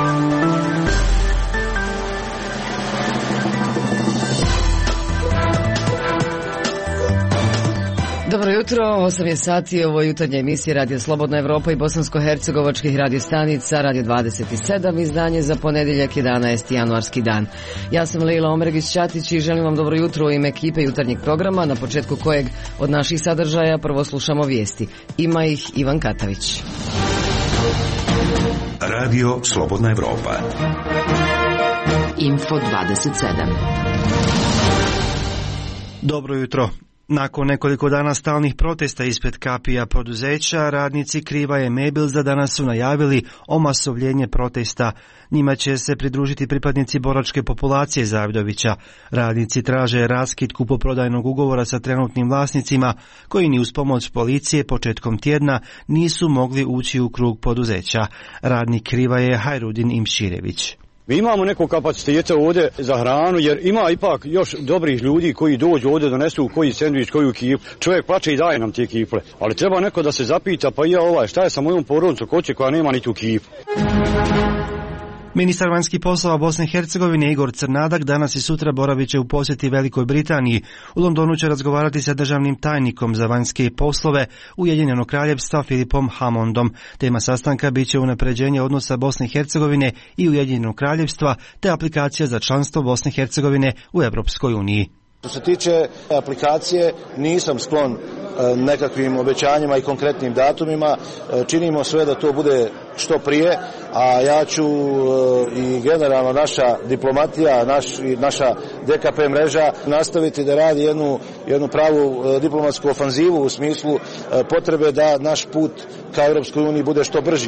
Dobro jutro, 8 je sati, ovo je jutarnja emisija Radio Slobodna Evropa i bosansko-hercegovačkih radiostanica, Radio 27, izdanje za ponedjeljak 11. januarski dan. Ja sam Lejla Omergić-Ćatić i želim vam dobro jutro u ime ekipe jutarnjeg programa, na početku kojeg od naših sadržaja prvo slušamo vijesti. Ima ih Ivan Katavić. Radio Slobodna Evropa. Info 27. Dobro jutro. Nakon nekoliko dana stalnih protesta ispred kapija poduzeća, radnici Krivaje Mebelza danas su najavili omasovljenje protesta. Njima će se pridružiti pripadnici boračke populacije Zavidovića. Radnici traže raskid kupoprodajnog ugovora sa trenutnim vlasnicima, koji ni uz pomoć policije početkom tjedna nisu mogli ući u krug poduzeća. Radnik Krivaje Hajrudin Imširević. Mi imamo neko kapaciteta ovdje za hranu, jer ima ipak još dobrih ljudi koji dođu ovdje, donesu koji sendvič, koju kiflu. Čovjek plače i daje nam te kifle. Ali treba neko da se zapita, pa šta je sa mojom porodicom koće koja nema ni tu kiflu. Ministar vanjskih poslova Bosne i Hercegovine Igor Crnadak danas i sutra boravit će u posjeti Velikoj Britaniji. U Londonu će razgovarati sa državnim tajnikom za vanjske poslove Ujedinjenog kraljevstva Filipom Hammondom. Tema sastanka bit će unapređenje odnosa Bosne i Hercegovine i Ujedinjenog kraljevstva te aplikacija za članstvo Bosne i Hercegovine u Europskoj uniji. Što se tiče aplikacije, nisam sklon nekakvim obećanjima i konkretnim datumima. Činimo sve da to bude što prije, a ja ću i generalno naša diplomatija, naša DKP mreža nastaviti da radi jednu pravu diplomatsku ofanzivu u smislu potrebe da naš put ka Europskoj uniji bude što brži.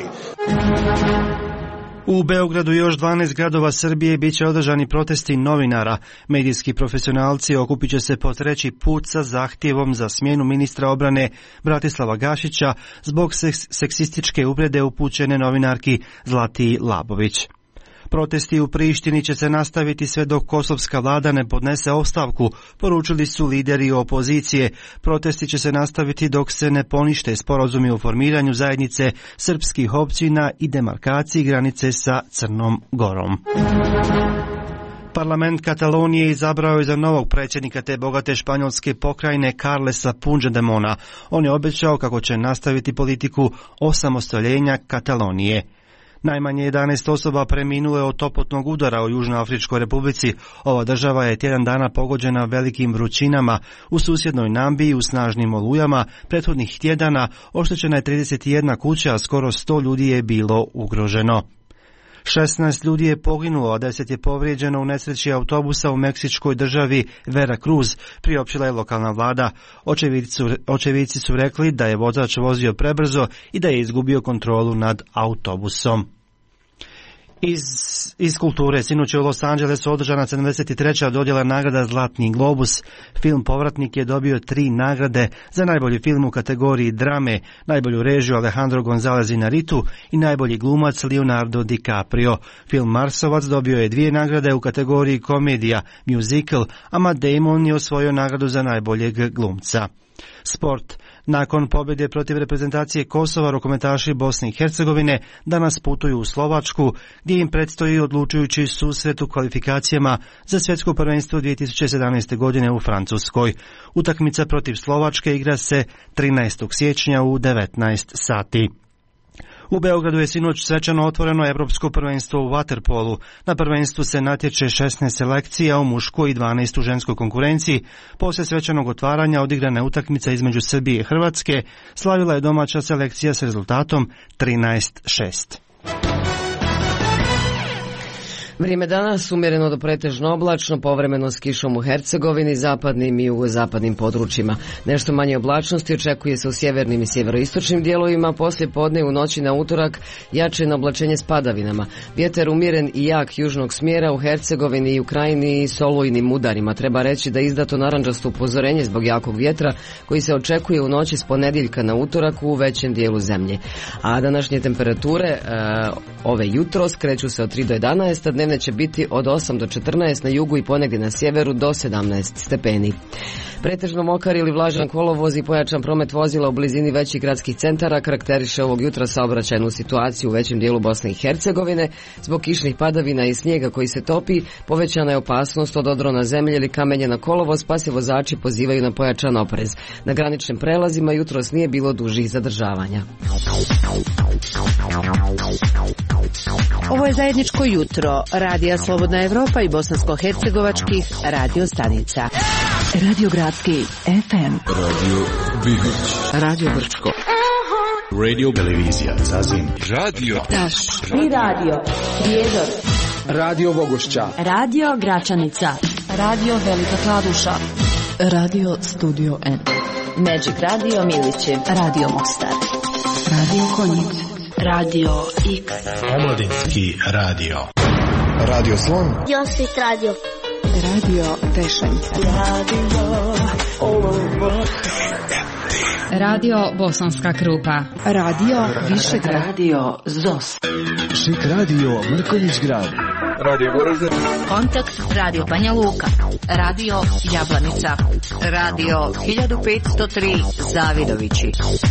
U Beogradu i još 12 gradova Srbije bit će održani protesti novinara. Medijski profesionalci okupit će se po treći put sa zahtjevom za smjenu ministra obrane Bratislava Gašića zbog seksističke uvrede upućene novinarki Zlatiji Labović. Protesti u Prištini će se nastaviti sve dok kosovska vlada ne podnese ostavku, poručili su lideri opozicije. Protesti će se nastaviti dok se ne ponište sporazumi o formiranju zajednice srpskih općina i demarkaciji granice sa Crnom Gorom. Parlament Katalonije izabrao je za novog predsjednika te bogate španjolske pokrajine Carlesa Puigdemona. On je obećao kako će nastaviti politiku osamostaljenja Katalonije. Najmanje 11 osoba preminulo je od toplotnog udara u Južnoafričkoj republici. Ova država je tjedan dana pogođena velikim vrućinama. U susjednoj Nambiji u snažnim olujama prethodnih tjedana oštećena je 31 kuća, a skoro 100 ljudi je bilo ugroženo. 16 ljudi je poginulo, a 10 je povrijeđeno u nesreći autobusa u meksičkoj državi Veracruz, priopćila je lokalna vlada. Očevici su rekli da je vozač vozio prebrzo i da je izgubio kontrolu nad autobusom. Iz kulture, sinoć je u Los Angelesu održana 73. dodjela nagrada Zlatni globus. Film Povratnik je dobio 3 nagrade za najbolji film u kategoriji drame, najbolju režiju Alejandro González Iñárritu i najbolji glumac Leonardo DiCaprio. Film Marsovac dobio je 2 nagrade u kategoriji komedija, musical, a Matt Damon je osvojio nagradu za najboljeg glumca. Sport. Nakon pobjede protiv reprezentacije Kosova, rukometaši Bosne i Hercegovine danas putuju u Slovačku, gdje im predstoji odlučujući susret u kvalifikacijama za svjetsko prvenstvo 2017. godine u Francuskoj. Utakmica protiv Slovačke igra se 13. siječnja u 19 sati. U Beogradu je sinoć svečano otvoreno Europsko prvenstvo u vaterpolu. Na prvenstvu se natječe 16 selekcija u muškoj i 12 u ženskoj konkurenciji. Poslije svečanog otvaranja odigrana je utakmica između Srbije i Hrvatske. Slavila je domaća selekcija s rezultatom 13-6. Vrijeme danas umjereno do pretežno oblačno, povremeno s kišom u Hercegovini, zapadnim i jugozapadnim područjima. Nešto manje oblačnosti očekuje se u sjevernim i sjeveroistočnim dijelovima, poslije podne u noći na utorak jače na oblačenje s padavinama. Vjetar umjeren i jak južnog smjera u Hercegovini i u Krajini i s olujnim udarima. Treba reći da je izdato narandžasto upozorenje zbog jakog vjetra koji se očekuje u noći s ponedjeljka na utorak u većem dijelu zemlje. A današnje temperature ove jutros kreću se od 3 do 11, dnevne će biti od 8 do 14, na jugu i ponegdje na sjeveru do 17 stepeni. Pretežno mokar ili vlažan kolovoz i pojačan promet vozila u blizini većih gradskih centara karakteriše ovog jutra saobraćajnu situaciju u većem dijelu Bosne i Hercegovine. Zbog kišnih padavina i snijega koji se topi, povećana je opasnost od odrona zemlje ili kamenja na kolovoz, pa se vozači pozivaju na pojačan oprez. Na graničnim prelazima jutros nije bilo dužih zadržavanja. Ovo je zajedničko jutro Radija Slobodna Evropa i bosansko-hercegovačkih radio stanica. Radio Gradski FM, Radio Bihać, Radio Brčko, Radio Televizija Zazim, Radio Taš i Radio Prijedor, Radio Bogošća, Radio Gračanica, Radio Velika Kladuša, Radio Studio N, Magic Radio Milići, Radio Mostar, Radio Konjic, Radio X, Omladinski radio, Radio Slon, Josip Radio, Radio Tešanica, Radio Bosanska Krupa, Radio Višegrad, Radio Zos, Šik Radio Mrkonjić Grad, Radio Goražde, Kontakt Radio Banja Luka, Radio Jablanica, Radio 1503 Zavidovići.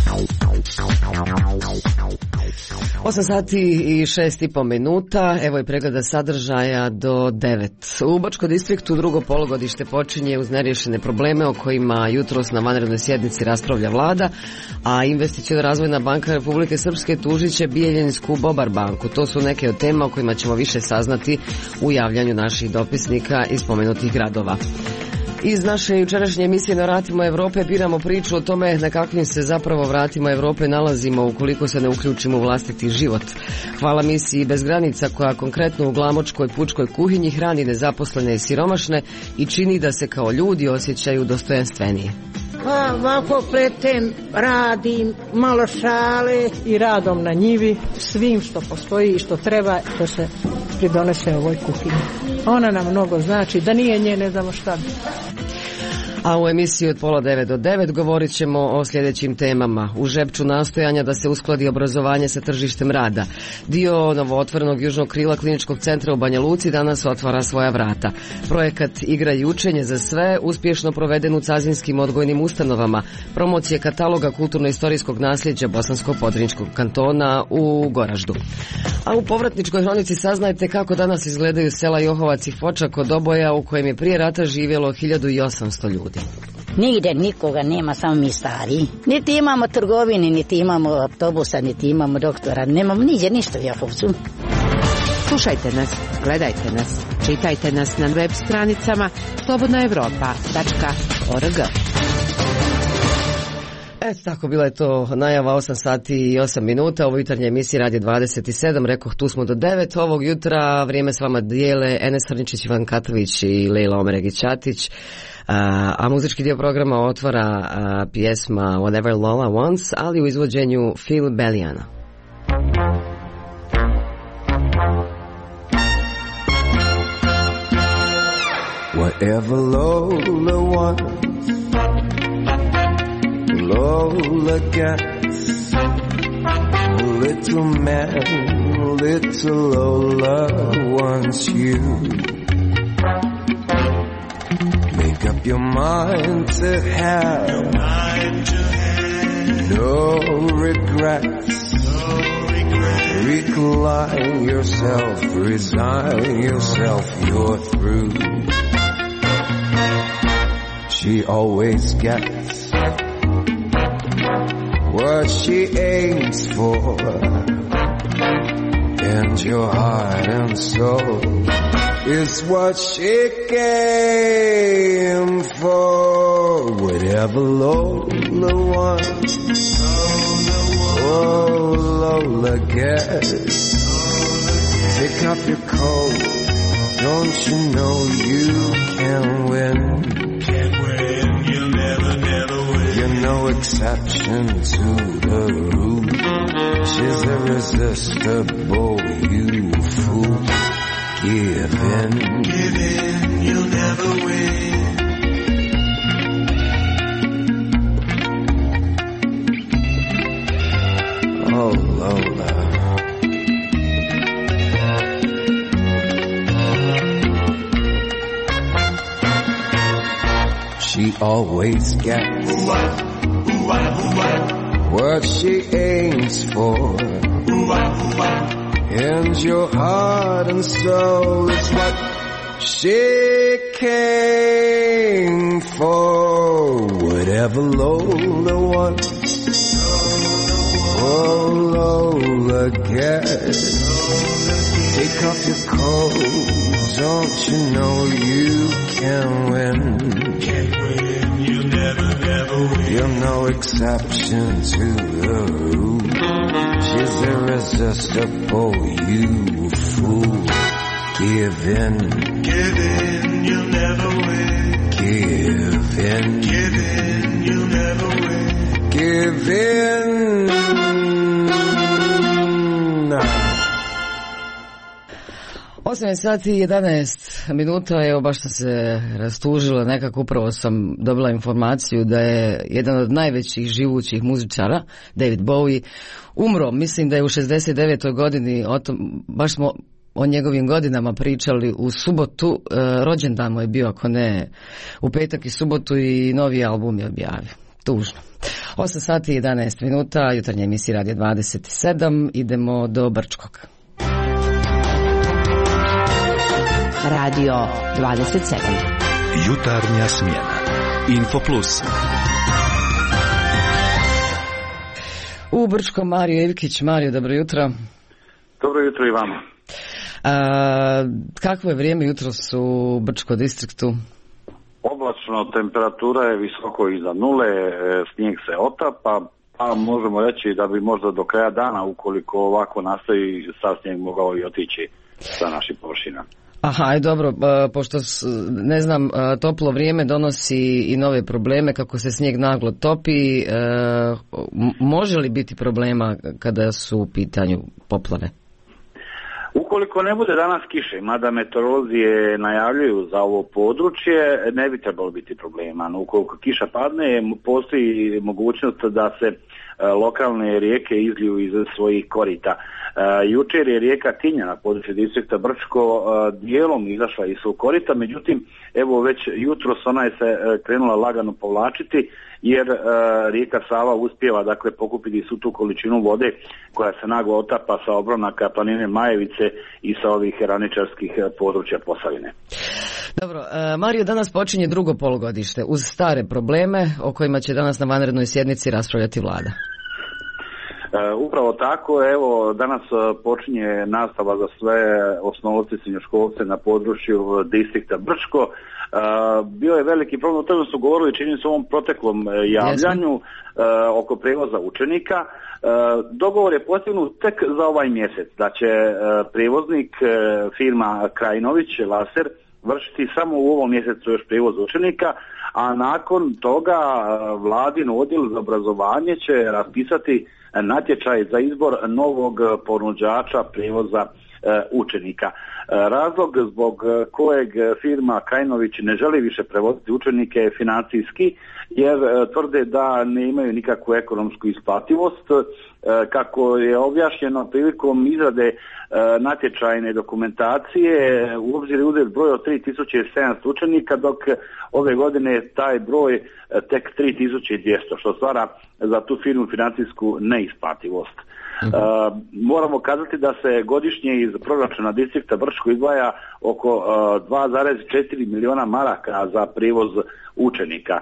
8 sati i 6,5 minuta, evo je pregleda sadržaja do 9. U Bačkom distriktu drugo polugodište počinje uz neriješene probleme o kojima jutros na vanrednoj sjednici raspravlja vlada, a Investiciona razvojna banka Republike Srpske tužit će Bijeljinsku Bobar banku. To su neke od tema o kojima ćemo više saznati u javljanju naših dopisnika iz spomenutih gradova. Iz naše jučerašnje emisije na vratima Evrope biramo priču o tome na kakvim se zapravo vratima Evrope nalazimo ukoliko se ne uključimo u vlastiti život. Hvala misiji Bez granica koja konkretno u glamočkoj pučkoj kuhinji hrani nezaposlene i siromašne i čini da se kao ljudi osjećaju dostojanstvenije. Pa ovako pletem, radim, malo šale i radom na njivi, svim što postoji i što treba, to se pridonese ovoj kuhinji. Ona nam mnogo znači, da nije nje ne znamo šta bi. A u emisiji od 8:30 do 9 govorit ćemo o sljedećim temama. U žepču nastojanja da se uskladi obrazovanje sa tržištem rada. Dio novootvorenog južnog krila kliničkog centra u Banja Luci danas otvara svoja vrata. Projekat Igra i učenje za sve uspješno proveden u cazinskim odgojnim ustanovama. Promocije kataloga kulturno-istorijskog nasljeđa Bosansko-Podrinjskog kantona u Goraždu. A u povratničkoj hronici saznajte kako danas izgledaju sela Johovac i Foča kod Oboja u kojem je prije rata živjelo 1800 ljudi. Nigde nikoga nema, samo mi stari. Niti imamo trgovine, niti imamo autobusa, niti imamo doktora. Nemamo niđe ništa u Johovcu. Slušajte nas, gledajte nas, čitajte nas na web stranicama slobodnaevropa.org. Tako bila je to najava 8 sati i 8 minuta. Ovo jutarnje emisije Radio 27. Rekoh, tu smo do 9 ovog jutra. Vrijeme s vama dijele Enes Hrničić, Ivan Katović i Lejla Omeregić-Ćatić. A muzički dio programa otvara pjesma Whatever Lola Wants, ali u izvođenju Phil Belliana. Whatever Lola wants, Lola gets. Little man, little Lola wants you. Make up your mind to have no regrets. Recline yourself, resign yourself, you're through. She always gets what she aims for, and your heart and soul is what she came for. Whatever Lola wants, oh Lola gets. Take off your coat, don't you know you can win? You'll never win. You're no exception to the rule. She's irresistible, you fool. Give in, you'll never win. Oh Lola, she always gets what she aims for. And your heart and soul is what she came for. Whatever Lola wants, oh Lola gets. Take off your coat, don't you know you can win? You'll never win. You're no exception to the rule. She's irresistible, you fool. Give in, you'll never win. Give in, you'll never win. Give in. 8 sati i 11 minuta, evo baš sam se rastužila, nekako upravo sam dobila informaciju da je jedan od najvećih živućih muzičara, David Bowie, umro, mislim da je u 69. godini, baš smo o njegovim godinama pričali u subotu, rođendan mu je bio, ako ne u petak i subotu, i novi album je objavio. Tužno. 8 sati i 11 minuta, jutarnja emisija Radio 27, idemo do Brčkog. Radio 27. Jutarnja smjena. Info Plus. U Brčkom Mario Ivkić. Mario, dobro jutro. Dobro jutro i vama. Kakvo je vrijeme jutros u Brčko distriktu? Oblačno, temperatura je visoko iza nule, snijeg se otapa, pa možemo reći da bi možda do kraja dana, ukoliko ovako nastavi, sa snijeg mogao i otići sa naših površina. Aha, dobro, pošto ne znam, toplo vrijeme donosi i nove probleme, kako se snijeg naglo topi, može li biti problema kada su u pitanju poplave? Ukoliko ne bude danas kiše, mada meteorolozi je najavljuju za ovo područje, ne bi trebalo biti problema. No, ukoliko kiša padne, postoji mogućnost da se lokalne rijeke izliju iz svojih korita. Jučer je rijeka Tinja na području distrikta Brčko dijelom izašla iz svog korita, međutim, evo već jutros ona je se krenula lagano povlačiti, jer rijeka Sava uspijeva dakle pokupiti svu tu količinu vode koja se naglo otapa sa obronaka planine Majevice i sa ovih raničarskih područja Posavine. Dobro, Mario, danas počinje drugo polugodište uz stare probleme o kojima će danas na vanrednoj sjednici raspravljati vlada. Upravo tako, evo danas počinje nastava za sve osnovce i srednjoškolce na području distrikta Brčko. Bio je veliki problem, o tome su govorili čini se u ovom proteklom javljanju oko prevoza učenika. Dogovor je postignut tek za ovaj mjesec, da će prevoznik firma Krajinović Laser vršiti samo u ovom mjesecu još prijevoz učenika, a nakon toga vladin odjel za obrazovanje će raspisati natječaj za izbor novog ponuđača prijevoza učenika. Razlog zbog kojeg firma Krajinović ne želi više prevoziti učenike je financijski, jer tvrde da ne imaju nikakvu ekonomsku isplativost. Kako je objašnjeno prilikom izrade natječajne dokumentacije, u obzir je uzet broj od 3700 učenika, dok ove godine taj broj tek 3200, što stvara za tu firmu financijsku neisplativost. Moramo kazati da se godišnje iz proračuna distrikta Brčko izdvaja oko 2,4 miliona maraka za prijevoz učenika.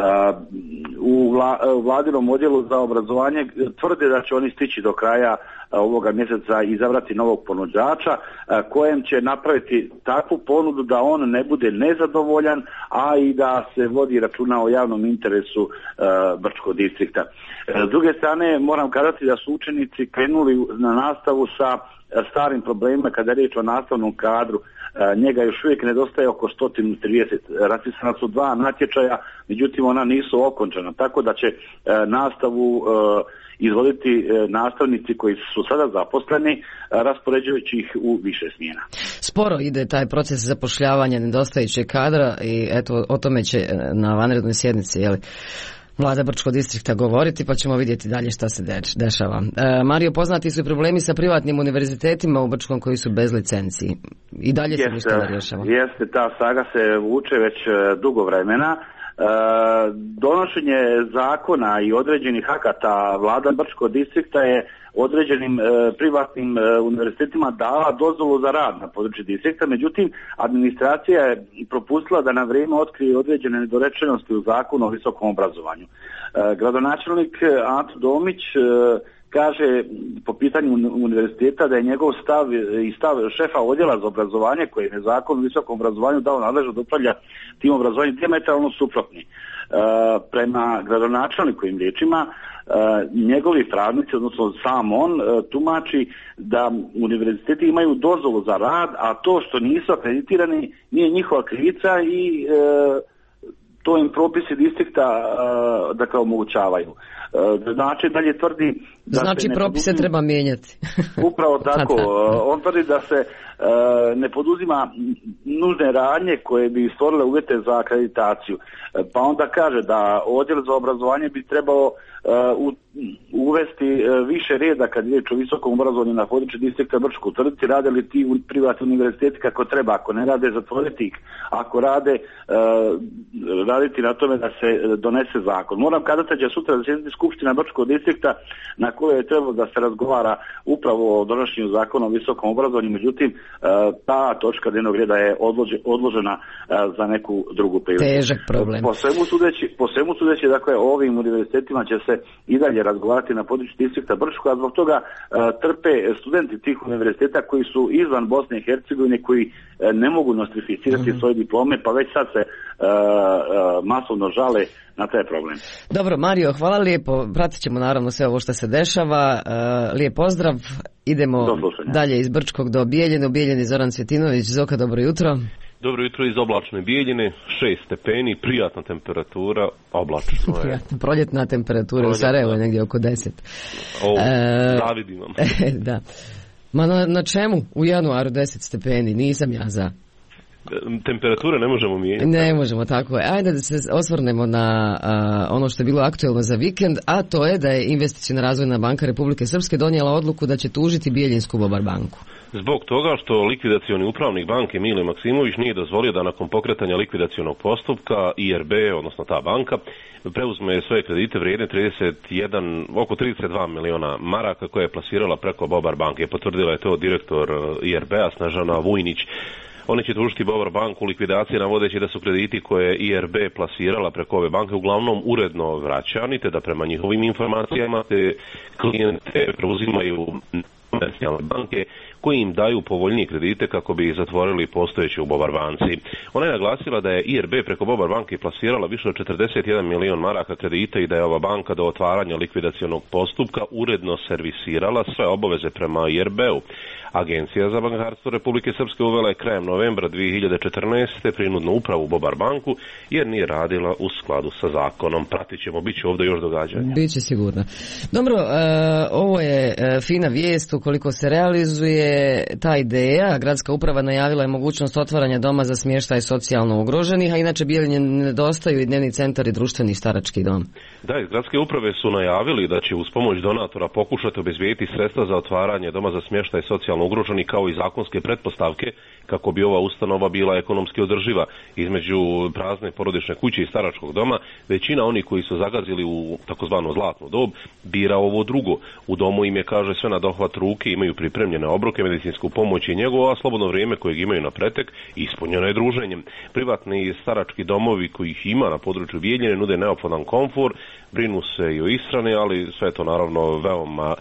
U vladinom odjelu za obrazovanje tvrde da će oni stići do kraja ovoga mjeseca izabrati novog ponuđača kojem će napraviti takvu ponudu da on ne bude nezadovoljan, a i da se vodi računa o javnom interesu Brčkog distrikta. S druge strane moram kazati da su učenici krenuli na nastavu sa starim problemima kada je riječ o nastavnom kadru. Njega još uvijek nedostaje oko 130. Raspisana su 2 natječaja, međutim ona nisu okončana, tako da će nastavu izvoditi nastavnici koji su sada zaposleni, raspoređujući ih u više smjena. Sporo ide taj proces zapošljavanja nedostajućeg kadra i eto o tome će na vanrednoj sjednici vlada Brčkog distrikta govoriti, pa ćemo vidjeti dalje šta se dešava. Mario, poznati su problemi sa privatnim univerzitetima u Brčkom koji su bez licenciji. I dalje se ništa ne rješava. Jeste, ta saga se vuče već dugo vremena. Donošenje zakona i određenih akata vlada Brčkog distrikta je određenim privatnim univerzitetima dala dozvolu za rad na području distrikta, međutim administracija je propustila da na vrijeme otkrije određene nedorečenosti u zakonu o visokom obrazovanju. Gradonačelnik Anto Domić kaže po pitanju univerziteta da je njegov stav i stav šefa odjela za obrazovanje koji je zakon o visokom obrazovanju dao nadležno da upravlja tim obrazovanjem dijametralno suprotni. Prema gradonačelnikovim riječima njegovi pravnici, odnosno sam on, tumači da univerziteti imaju dozvolu za rad, a to što nisu akreditirani nije njihova krivica i to im propisi distrikta dakle omogućavaju. Znači dalje tvrdi da znači propise treba mijenjati. Upravo tako. On tvrdi da se ne poduzima nužne radnje koje bi stvorile uvjete za akreditaciju. Pa onda kaže da odjel za obrazovanje bi trebao uvesti više reda kad je riječ o visokom obrazovanju na području distrikta Brčko. Utvrditi rade li ti privatni univerziteti kako treba, ako ne rade zatvoriti ih, ako rade raditi na tome da se donese zakon. Moram kazati da će sutra zasjedati skupština Brčkog distrikta na kojoj je trebalo da se razgovara upravo o donošenju zakona o visokom obrazovanju, međutim ta točka dnevnog reda je odložena za neku drugu priliku. Težak problem. Po svemu sudeći, dakle, o ovim univerzitetima će se i dalje razgovarati na području distrikta Brčko, a zbog toga trpe studenti tih univerziteta koji su izvan Bosne i Hercegovine, koji ne mogu nostrificirati svoje diplome, pa već sad se masovno žale na taj problem. Dobro, Mario, hvala lijepo. Pratit ćemo naravno sve ovo što se dešava. Lijep pozdrav. Idemo dalje iz Brčkog do Bijeljine. U Bijeljini Zoran Cvjetinović. Zoka, dobro jutro. Dobro jutro iz oblačne Bijeljine, 6 stepeni, prijatna temperatura, oblačno je. Prijatna, proljetna temperatura, u Sarajevu je negdje oko 10. Zavidim vam. Da. Ma na čemu u januaru 10 stepeni, nisam ja za. Temperature ne možemo mijenjati. Ne možemo, tako je. Ajde da se osvrnemo na ono što je bilo aktuelno za vikend, a to je da je Investiciona razvojna banka Republike Srpske donijela odluku da će tužiti Bijeljinsku Bobar banku. Zbog toga što likvidacioni upravnik banke Mile Maksimović nije dozvolio da nakon pokretanja likvidacionog postupka IRB, odnosno ta banka, preuzme svoje kredite vrijedne oko 32 miliona maraka koje je plasirala preko Bobar banke. Potvrdila je to direktor IRB-a Snežana Vujnić. Oni će tužiti Bobar banku u likvidaciji navodeći da su krediti koje je IRB plasirala preko ove banke uglavnom uredno vraćani, te da prema njihovim informacijama te klijente preuzimaju komercijalne banke koji im daju povoljnije kredite kako bi zatvorili postojeće u Bobar banci. Ona je naglasila da je IRB preko Bobar banke plasirala više od 41 milion maraka kredita i da je ova banka do otvaranja likvidacionog postupka uredno servisirala sve obaveze prema IRB-u. Agencija za bankarstvo Republike Srpske uvela je krajem novembra 2014. prinudnu upravu Bobar banku jer nije radila u skladu sa zakonom. Pratit ćemo, bit će ovdje još događanja. Biće sigurno. Dobro, ovo je fina vijest ukoliko se realizuje ta ideja. Gradska uprava najavila je mogućnost otvaranja doma za smještaj socijalno ugroženih, a inače Bijeljini nedostaju i dnevni centar i društveni starački dom. Da, iz gradske uprave su najavili da će uz pomoć donatora pokušati obezbijediti sredstva za otvaranje doma za smještaj socijalno ugroženih kao i zakonske pretpostavke kako bi ova ustanova bila ekonomski održiva. Između prazne porodične kuće i staračkog doma većina onih koji su zagazili u takozvanu zlatnu dob bira ovo drugo. U domu im je, kaže, sve na dohvat ruke, imaju pripremljene obroke, medicinsku pomoć i njegu, a slobodno vrijeme kojeg imaju na pretek ispunjeno je druženjem. Privatni starački domovi kojih ima na području Bijeljine nude neophodan komfor, brinu se i o ishrani, ali sve je to naravno veoma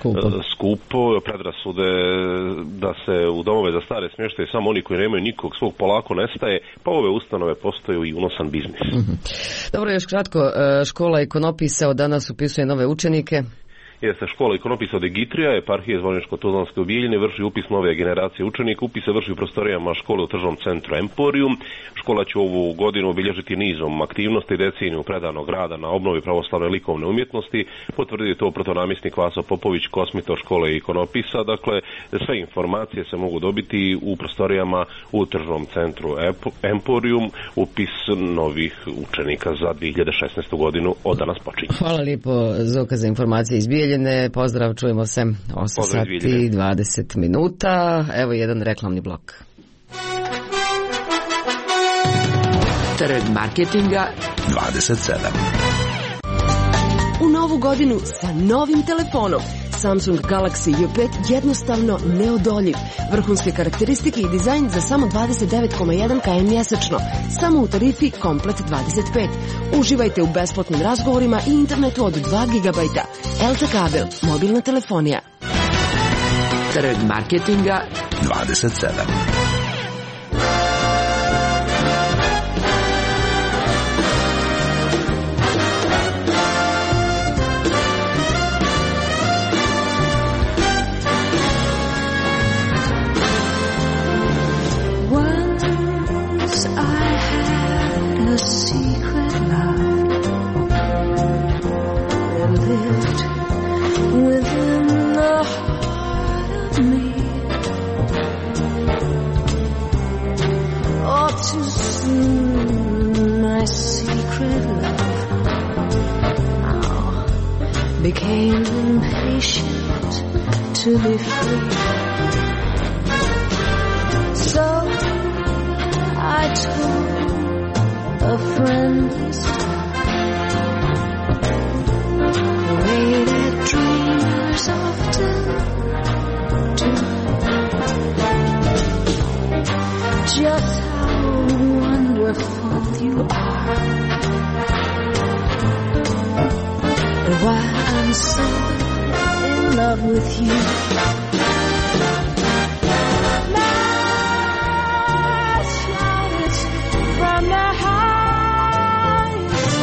skupo. Predrasude da se u domove za stare smještaju samo oni koji nemaju nikog svog polako nestaje, pa ove ustanove postaju i unosan biznis. Dobro, još kratko, škola ikonopisa od danas upisuje nove učenike. Jeste, škola ikonopisa od Egitrija, eparhije Zvorničko-Tuzlanske u Bijeljini, vrši upis nove generacije učenika, upis se vrši u prostorijama škole u tržnom centru Emporium. Škola će ovu godinu obilježiti nizom aktivnosti, deceniju predanog rada na obnovi pravoslavne likovne umjetnosti, potvrdi to protonamjesnik Vaso Popović, kosmitor škole ikonopisa. Dakle, sve informacije se mogu dobiti u prostorijama u tržnom centru Emporium. Upis novih učenika za 2016. godinu od danas počinje. Hvala lijepo, Zoka, za informacije iz Bijeljine. Pozdrav, čujemo se 8 sati i 20 minuta. Evo jedan reklamni blok. Trg marketinga 27. U novu godinu sa novim telefonom. Samsung Galaxy J5 jednostavno neodoljiv. Vrhunske karakteristike i dizajn za samo 29,1 km mjesečno. Samo u tarifi Komplet 25. Uživajte u besplatnim razgovorima i internetu od 2 GB. LTE kabel, mobilna telefonija. Trg marketinga 27. Became impatient to be free. So I told a friend the way that dreamers often do. Just how wonderful you are. And why I'm so in love with you. I shout it from the highest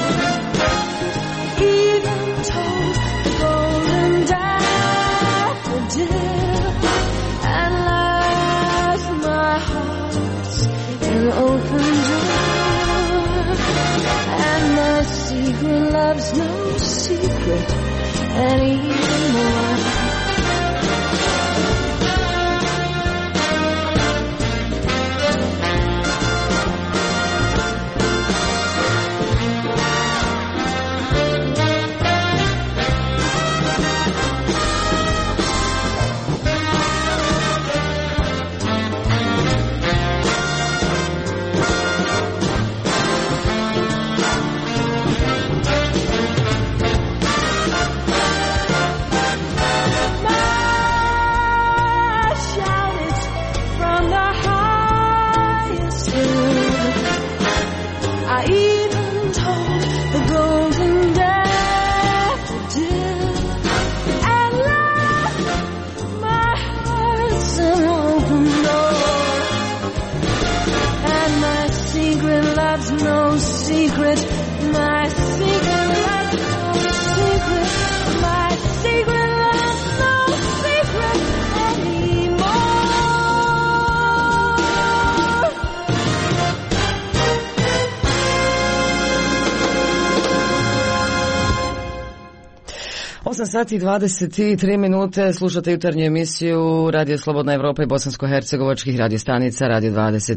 hill. Even told the golden daffodil, and left my heart an open door. And my secret love's no secret anymore. Sati 23 minute, slušate jutarnju emisiju Radio Slobodna Evropa i bosansko-hercegovačkih radiostanica Radio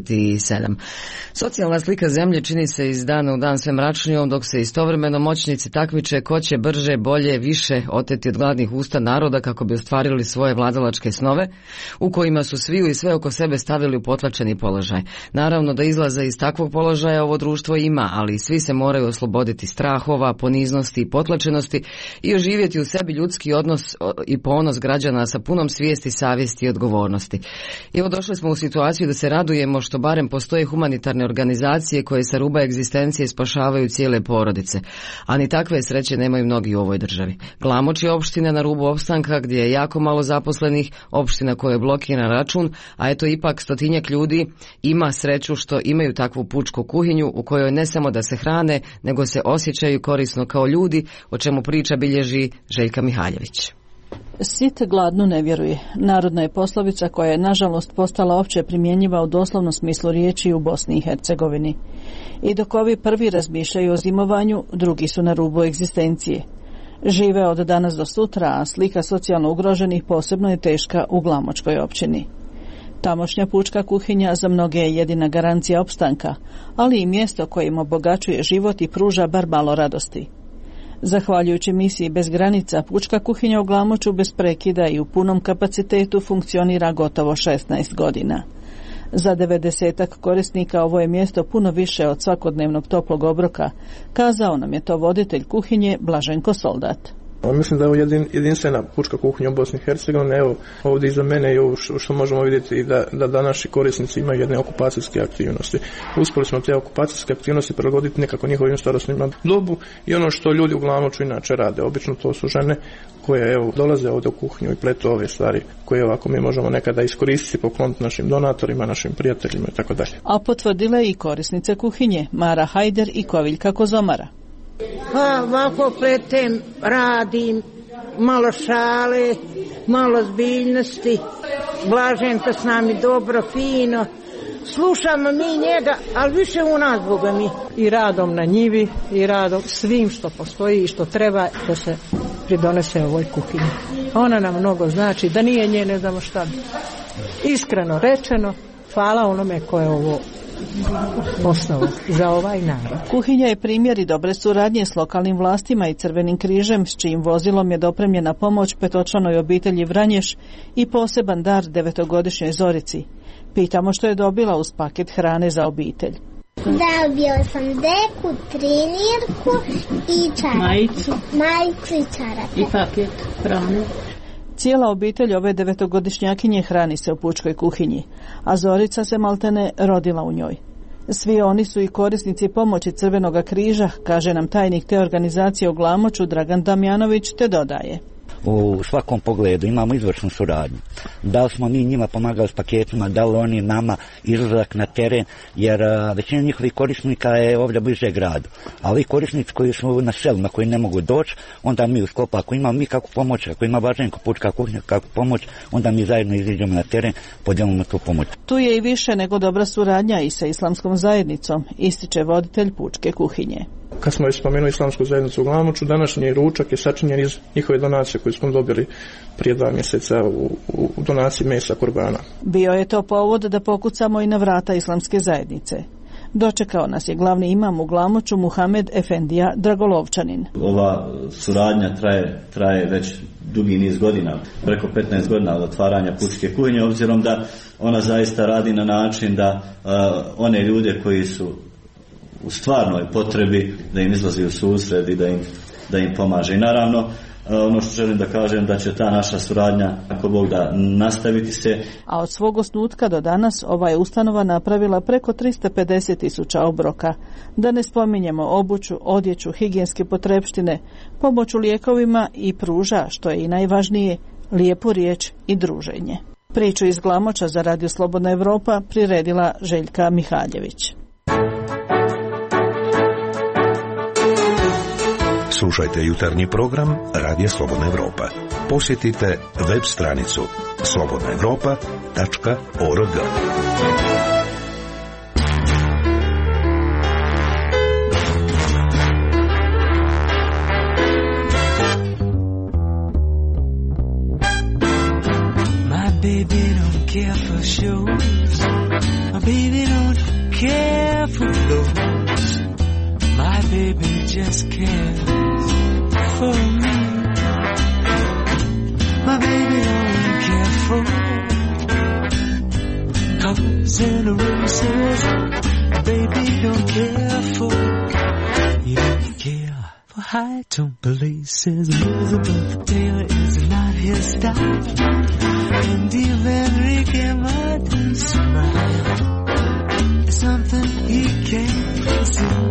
27. Socijalna slika zemlje čini se iz dana u dan sve mračnijom, dok se istovremeno moćnici takmiče ko će brže, bolje, više oteti od gladnih usta naroda kako bi ostvarili svoje vladalačke snove, u kojima su svi i sve oko sebe stavili u potlačeni položaj. Naravno da izlaza iz takvog položaja ovo društvo ima, ali svi se moraju osloboditi strahova, poniznosti i potlačenosti i oživjeti u sebi ljudski odnos i ponos građana sa punom svijesti, savjesti i odgovornosti. I evo došli smo u situaciju da se radujemo što barem postoje humanitarne organizacije koje sa ruba egzistencije spašavaju cijele porodice, a ni takve sreće nemaju mnogi u ovoj državi. Glamoč je opština na rubu opstanka gdje je jako malo zaposlenih, opština koja je blokiran račun, a eto ipak stotinjak ljudi ima sreću što imaju takvu pučku kuhinju u kojoj ne samo da se hrane, nego se osjećaju korisno kao ljudi, o čemu priča bilježi Željka Mihaljević. Sit gladno ne vjeruje. Narodna je poslovica koja je nažalost postala opće primjenjiva u doslovnom smislu riječi u Bosni i Hercegovini. I dok ovi prvi razmišljaju o zimovanju, drugi su na rubu egzistencije. Žive od danas do sutra, a slika socijalno ugroženih posebno je teška u Glamočkoj općini. Tamošnja pučka kuhinja za mnoge je jedina garancija opstanka, ali i mjesto koje im obogaćuje život i pruža bar malo radosti. Zahvaljujući misiji Bez granica, pučka kuhinja u Glamoču bez prekida i u punom kapacitetu funkcionira gotovo 16 godina. Za 90-ak korisnika ovo je mjesto puno više od svakodnevnog toplog obroka, kazao nam je to voditelj kuhinje Blaženko Soldat. Mislim da je ovo jedinstvena pučka kuhinja u Bosni i Hercegovini. Evo ovdje iza mene i ovo što možemo vidjeti da naši korisnici imaju jedne okupacijske aktivnosti. Uspjeli smo te okupacijske aktivnosti prilagoditi nekako njihovim starosnim dobu i ono što ljudi u Glamoču inače rade. Obično to su žene koje dolaze ovdje u kuhinju i pletu ove stvari koje ovako mi možemo nekada iskoristiti, pokloniti našim donatorima, našim prijateljima i tako dalje. A potvrdile i korisnice kuhinje Mara Hajder i Koviljka Kozomara. Pa ovako pletem, radim, malo šale, malo zbiljnosti, Blaženka s nami dobro, fino, slušamo mi njega, ali više u nas, Boga mi. I radom na njivi, i radom svim što postoji i što treba da se pridonese ovoj kuhinji. Ona nam mnogo znači, da nije nje ne znamo šta bi. Iskreno rečeno, hvala onome ko je ovo osnovu za ovaj narod. Kuhinja je primjer i dobre suradnje s lokalnim vlastima i Crvenim križem, s čijim vozilom je dopremljena pomoć petočlanoj obitelji Vranješ i poseban dar 9-godišnjoj Zorici. Pitamo što je dobila uz paket hrane za obitelj. Dobio sam deku, trenirku i čarape. Majicu i čarape. I paket hrane. Cijela obitelj ove 9-godišnjakinje hrani se u pučkoj kuhinji, a Zorica se maltene rodila u njoj. Svi oni su i korisnici pomoći Crvenoga križa, kaže nam tajnik te organizacije u Glamoču Dragan Damjanović, te dodaje. U svakom pogledu imamo izvršnu suradnju. Da li smo mi njima pomagali s paketima, da li oni nama izlazak na teren, jer većina njihovih korisnika je ovdje bliže gradu. Ali korisnici koji su na selima, koji ne mogu doći, onda mi u sklopu, ako imamo mi kakvu pomoć, ako ima Blaženko pučka kuhinja kakvu pomoć, onda mi zajedno iziđemo na teren, podijelimo tu pomoć. Tu je i više nego dobra suradnja i sa islamskom zajednicom, ističe voditelj pučke kuhinje. Kad smo već spomenuli islamsku zajednicu u Glamoču, današnji ručak je sačinjen iz njihove donacije koju smo dobili prije 2 mjeseca u donaciji mesa kurbana. Bio je to povod da pokucamo i na vrata islamske zajednice. Dočekao nas je glavni imam u Glamoču Muhamed Efendija Dragolovčanin. Ova suradnja traje već dugi niz godina, preko 15 godina od otvaranja pučke kuhinje, obzirom da ona zaista radi na način da one ljude koji su u stvarnoj potrebi da im izlazi u susret i da im pomaže. I naravno, ono što želim da kažem da će ta naša suradnja, ako Bog da, nastaviti se. A od svog osnutka do danas ova je ustanova napravila preko 350.000 obroka. Da ne spominjemo obuću, odjeću, higijenske potrepštine, pomoć u lijekovima i pruža, što je i najvažnije, lijepu riječ i druženje. Priču iz Glamoča za Radio Slobodna Evropa priredila Željka Mihaljević. Slušajte jutarnji program Radija Slobodna Evropa. Posjetite web stranicu slobodnaevropa.org. My baby don't care for shows. My baby don't care for clothes. My baby just cares for me. My baby don't care for colors and roses. My baby don't care for. He don't care for high tone places. Elizabeth Taylor is not his style, and even Ricky Martin's smile is something he can't see.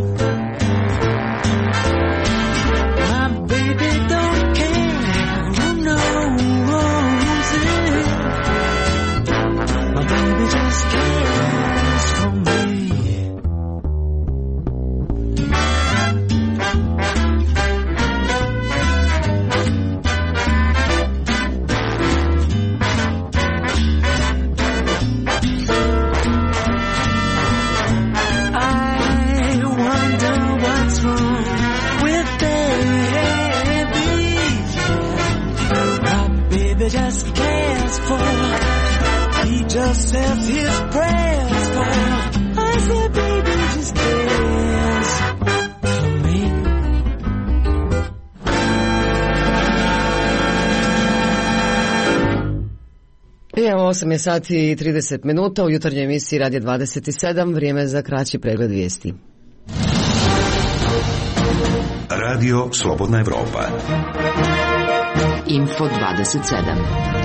Evo 8 je sati i 30 minuta u jutarnjoj emisiji Radija 27, vrijeme za kraći pregled vijesti. Radio Slobodna Evropa. Info 27.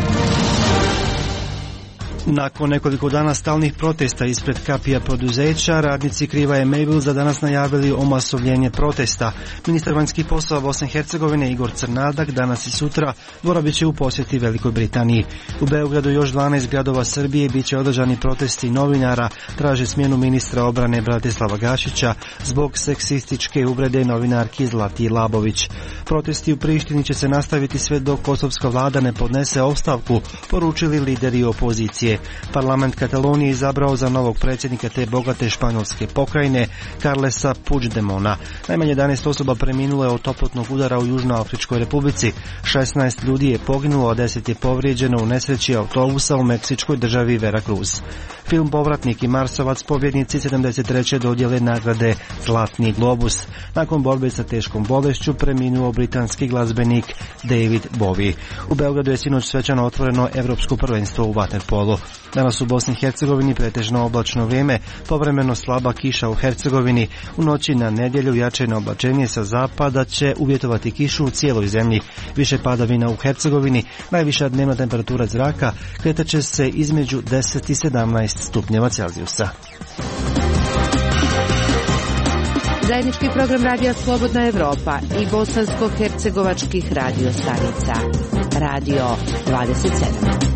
Nakon nekoliko dana stalnih protesta ispred kapija poduzeća, radnici Krivaje Mejbil za danas najavili omasovljenje protesta. Ministar vanjskih poslova Bosne i Hercegovine Igor Crnadak danas i sutra boravit će u posjeti Velikoj Britaniji. U Beogradu još 12 gradova Srbije bit će održani protesti novinara, traže smjenu ministra obrane Bratislava Gašića zbog seksističke uvrede novinarki Zlati Labović. Protesti u Prištini će se nastaviti sve dok kosovska vlada ne podnese ostavku, poručili lideri opozicije. Parlament Katalonije izabrao za novog predsjednika te bogate španjolske pokrajine Carlesa Puigdemona. Najmanje 11 osoba preminulo je od toplotnog udara u Južnoafričkoj republici. 16 ljudi je poginulo, a 10 je povrijeđeno u nesreći autobusa u meksičkoj državi Veracruz. Film Povratnik i Marsovac pobjednici 73. dodjele nagrade Zlatni globus. Nakon borbe sa teškom bolešću preminuo britanski glazbenik David Bowie. U Beogradu je sinoć svečano otvoreno Evropsko prvenstvo u vaterpolu. Danas u Bosni i Hercegovini pretežno oblačno vrijeme, povremeno slaba kiša u Hercegovini. U noći na nedjelju jačajno oblačenje sa zapada će uvjetovati kišu u cijeloj zemlji. Više padavina u Hercegovini, najviša dnevna temperatura zraka kretat će se između 10 i 17 stupnjeva Celzijusa. Zajednički program Radija Slobodna Evropa i bosansko-hercegovačkih radio stanica. Radio 27.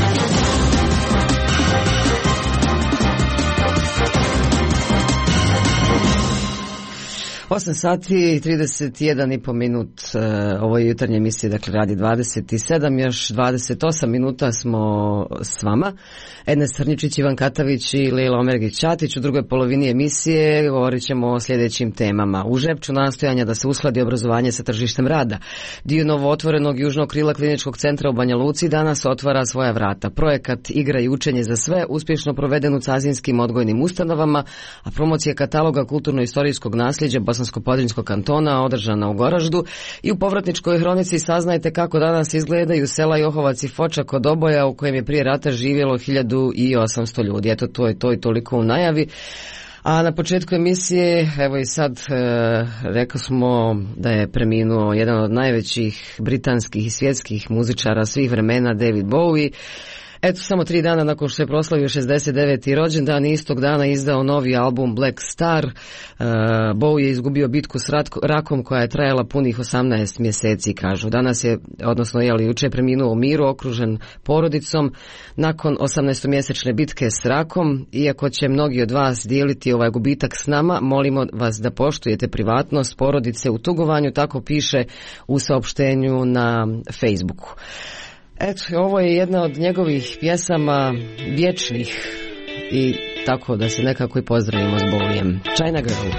8 sati i 31,5 minut, ovo je jutarnje emisije, dakle radi 27, još 28 minuta smo s vama. Edna Srničić, Ivan Katavić i Lejla Omergić-Ćatić. U drugoj polovini emisije govorit ćemo o sljedećim temama. U žepču nastojanja da se uskladi obrazovanje sa tržištem rada. Dio novo otvorenog južnog krila kliničkog centra u Banja Luci danas otvara svoja vrata. Projekat Igra i učenje za sve uspješno proveden u cazinskim odgojnim ustanovama, a promocija kataloga kulturno-istorijskog nasljeđa Bosansko-Podrinjskog kantona održana u Goraždu. I u povratničkoj hronici saznajte kako danas izgledaju sela Johovac i Foča kod Oboja, u kojem je prije rata živjelo 1800 ljudi. Eto, to je to i toliko u najavi. A na početku emisije, evo i sad, rekao smo da je preminuo jedan od najvećih britanskih i svjetskih muzičara svih vremena, David Bowie. Eto, samo 3 dana nakon što je proslavio 69. rođendan, istog dana izdao novi album Black Star. Bowie je izgubio bitku s rakom koja je trajala punih 18 mjeseci, kažu. Danas je, odnosno juče preminuo u miru, okružen porodicom nakon 18-mjesečne bitke s rakom. Iako će mnogi od vas dijeliti ovaj gubitak s nama, molimo vas da poštujete privatnost porodice u tugovanju, tako piše u saopštenju na Facebooku. Eto, ovo je jedna od njegovih pjesama vječnih i tako da se nekako i pozdravimo s Bowijem. China Girl.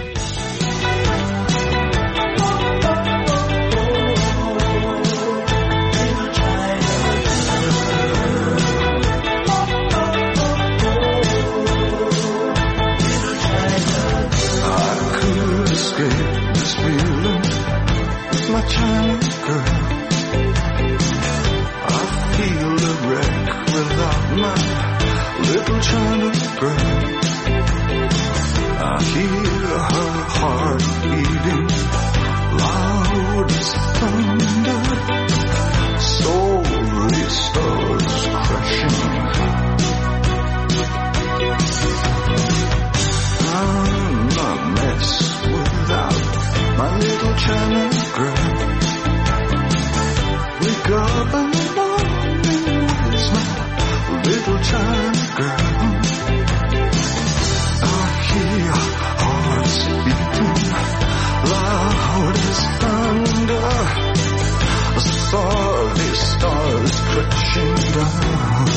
China girl, I hear her heart beating loud as thunder, slowly starts crashing. I'm a mess without my little China girl. Wake up in the morning, where's my little China girl? Loud as thunder, sorry stars crashing down.